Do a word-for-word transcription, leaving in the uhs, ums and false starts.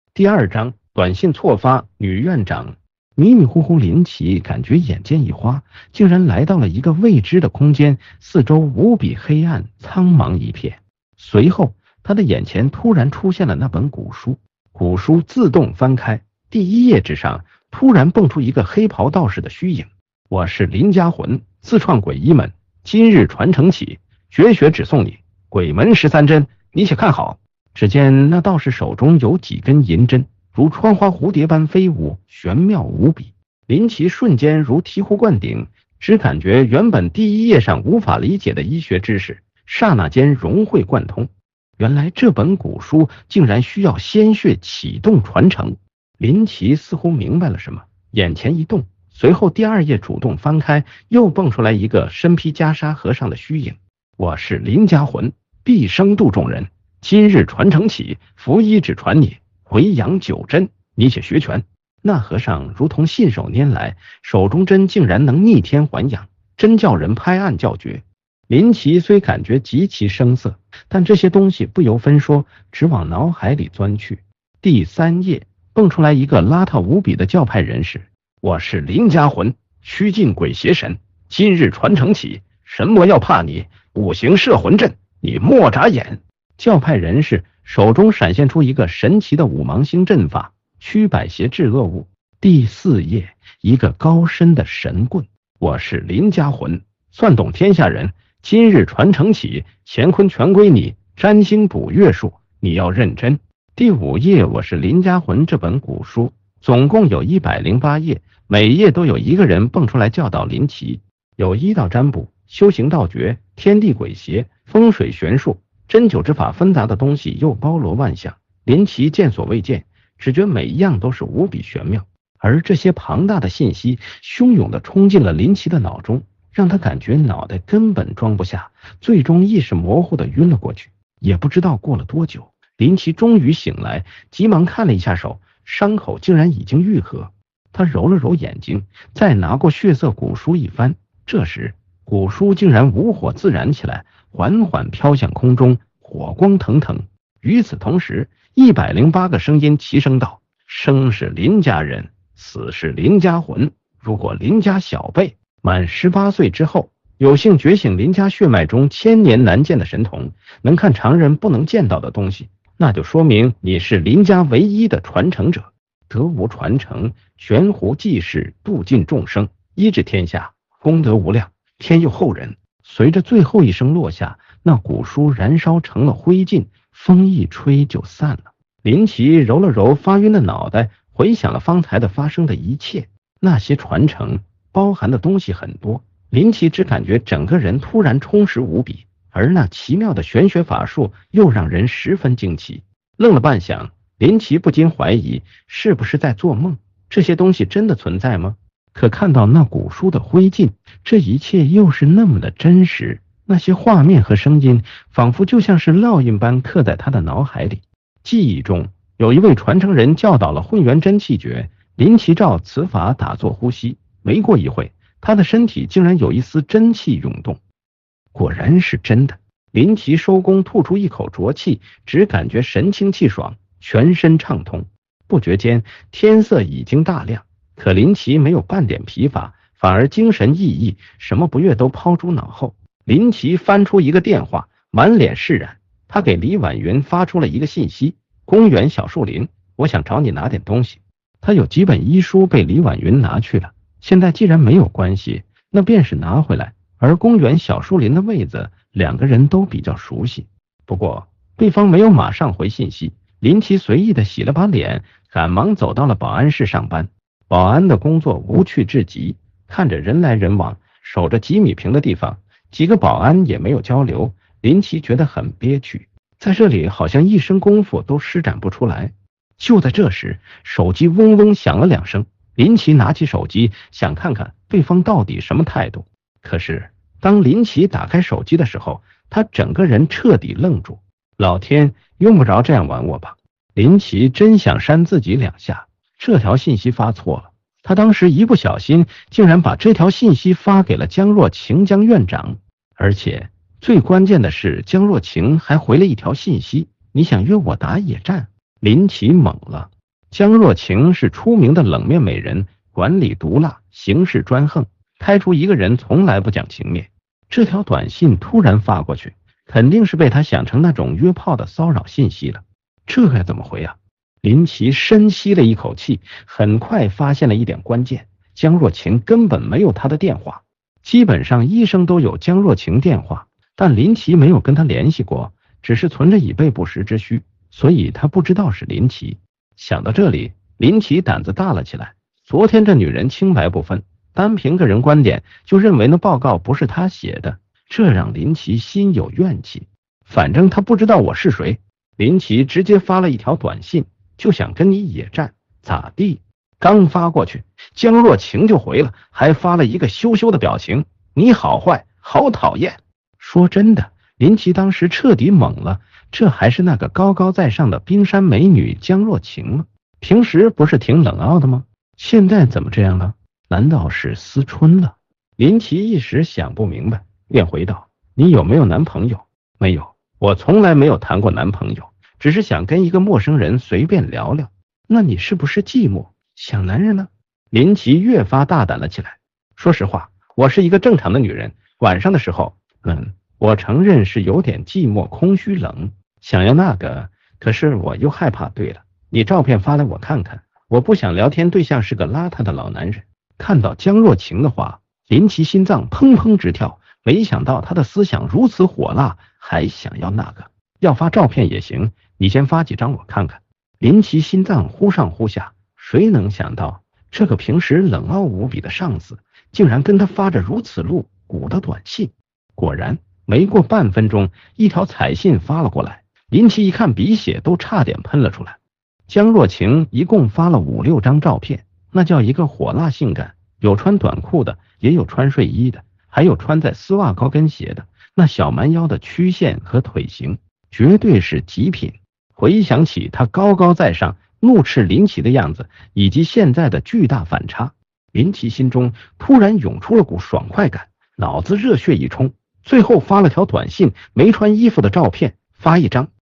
第二章，短信错发，女院长。迷迷糊糊，林奇感觉眼间一花，竟然来到了一个未知的空间，四周无比黑暗，苍茫一片。随后，他的眼前突然出现了那本古书，古书自动翻开，第一页之上突然蹦出一个黑袍道士的虚影。我是林家魂，自创鬼医门，今日传承起，绝学只送你，鬼门十三针，你且看好。只见那道士手中有几根银针，如穿花蝴蝶般飞舞，玄妙无比。林奇瞬间如醍醐灌顶，只感觉原本第一页上无法理解的医学知识，刹那间融会贯通。原来这本古书竟然需要鲜血启动传承。林奇似乎明白了什么，眼前一动，随后第二页主动翻开，又蹦出来一个身披袈裟和尚的虚影。我是林家魂，毕生度众人，今日传承起，符医只传你，回阳九针，你且学全。那和尚如同信手拈来，手中针竟然能逆天还阳，真叫人拍案叫绝。林奇虽感觉极其生涩，但这些东西不由分说，只往脑海里钻去。第三页蹦出来一个邋遢无比的教派人士，我是林家魂，驱尽鬼邪神，今日传承起，神魔要怕你，五行摄魂阵，你莫眨眼。教派人士手中闪现出一个神奇的五芒星阵法，驱百邪制恶物。第四页一个高深的神棍，我是林家魂，算懂天下人，今日传承起，乾坤全归你，占星卜月术，你要认真。第五页我是林家魂这本古书总共有一百零八页，每页都有一个人蹦出来教导林奇，有医道占卜、修行道诀、天地鬼邪、风水玄术，针灸之法纷杂的东西又包罗万象，林奇见所未见，只觉每一样都是无比玄妙。而这些庞大的信息汹涌地冲进了林奇的脑中，让他感觉脑袋根本装不下，最终意识模糊地晕了过去。也不知道过了多久，林奇终于醒来，急忙看了一下手，伤口竟然已经愈合。他揉了揉眼睛，再拿过血色古书一翻，这时古书竟然无火自燃起来，缓缓飘向空中，火光腾腾。与此同时，一百零八个声音齐声道：生是林家人，死是林家魂。如果林家小辈满十八岁之后有幸觉醒林家血脉中千年难见的神童，能看常人不能见到的东西，那就说明你是林家唯一的传承者。得无传承，悬壶济世，度尽众生，医治天下，功德无量，天佑后人。随着最后一声落下，那古书燃烧成了灰烬，风一吹就散了。林奇揉了揉发晕的脑袋，回想了方才的发生的一切。那些传承包含的东西很多，林奇只感觉整个人突然充实无比，而那奇妙的玄学法术又让人十分惊奇。愣了半晌，林奇不禁怀疑是不是在做梦，这些东西真的存在吗？可看到那古书的灰烬，这一切又是那么的真实，那些画面和声音仿佛就像是烙印般刻在他的脑海里。记忆中有一位传承人教导了混元真气诀，林奇照此法打坐呼吸，没过一会，他的身体竟然有一丝真气涌动。果然是真的。林奇收功吐出一口浊气，只感觉神清气爽，全身畅通。不觉间天色已经大亮，可林奇没有半点疲乏，反而精神奕奕，什么不悦都抛诸脑后。林奇翻出一个电话，满脸释然。他给李婉云发出了一个信息：公园小树林，我想找你拿点东西。他有几本医书被李婉云拿去了，现在既然没有关系，那便是拿回来。而公园小树林的位子两个人都比较熟悉。不过对方没有马上回信息，林奇随意的洗了把脸，赶忙走到了保安室上班。保安的工作无趣至极，看着人来人往，守着几米平的地方，几个保安也没有交流，林奇觉得很憋屈，在这里好像一身功夫都施展不出来。就在这时，手机嗡嗡响了两声，林奇拿起手机想看看对方到底什么态度。可是当林奇打开手机的时候，他整个人彻底愣住。老天，用不着这样玩我吧。林奇真想扇自己两下，这条信息发错了，他当时一不小心竟然把这条信息发给了江若晴江院长。而且最关键的是，江若晴还回了一条信息：你想约我打野战？林奇懵了， 江若晴是出名的冷面美人，管理毒辣，行事专横，开除一个人从来不讲情面。这条短信突然发过去，肯定是被他想成那种约炮的骚扰信息了。这该怎么回啊？林奇深吸了一口气，很快发现了一点关键，江若晴根本没有他的电话。基本上医生都有江若晴电话，但林奇没有跟他联系过，只是存着以备不时之需，所以他不知道是林奇。想到这里，林奇胆子大了起来。昨天这女人清白不分，单凭个人观点就认为那报告不是他写的，这让林奇心有怨气。反正他不知道我是谁。林奇直接发了一条短信，就想跟你野战，咋地？刚发过去，江若晴就回了，还发了一个羞羞的表情，你好坏，好讨厌。说真的，林奇当时彻底懵了，这还是那个高高在上的冰山美女江若晴吗？平时不是挺冷傲的吗？现在怎么这样了？难道是思春了？林奇一时想不明白，便回道，你有没有男朋友？没有，我从来没有谈过男朋友，只是想跟一个陌生人随便聊聊。那你是不是寂寞，想男人呢？林奇越发大胆了起来。说实话，我是一个正常的女人，晚上的时候，嗯，我承认是有点寂寞、空虚、冷，想要那个，可是我又害怕。对了，你照片发来我看看，我不想聊天对象是个邋遢的老男人。看到江若晴的话，林奇心脏砰砰直跳，没想到他的思想如此火辣，还想要那个。要发照片也行，你先发几张我看看。林奇心脏忽上忽下，谁能想到这个平时冷傲无比的上司竟然跟他发着如此露骨的短信。果然没过半分钟，一条彩信发了过来。林奇一看，鼻血都差点喷了出来。江若晴一共发了五六张照片，那叫一个火辣性感，有穿短裤的，也有穿睡衣的，还有穿在丝袜高跟鞋的，那小蛮腰的曲线和腿型绝对是极品。回想起他高高在上怒斥林奇的样子，以及现在的巨大反差，林奇心中突然涌出了股爽快感，脑子热血一冲，最后发了条短信，没穿衣服的照片发一张，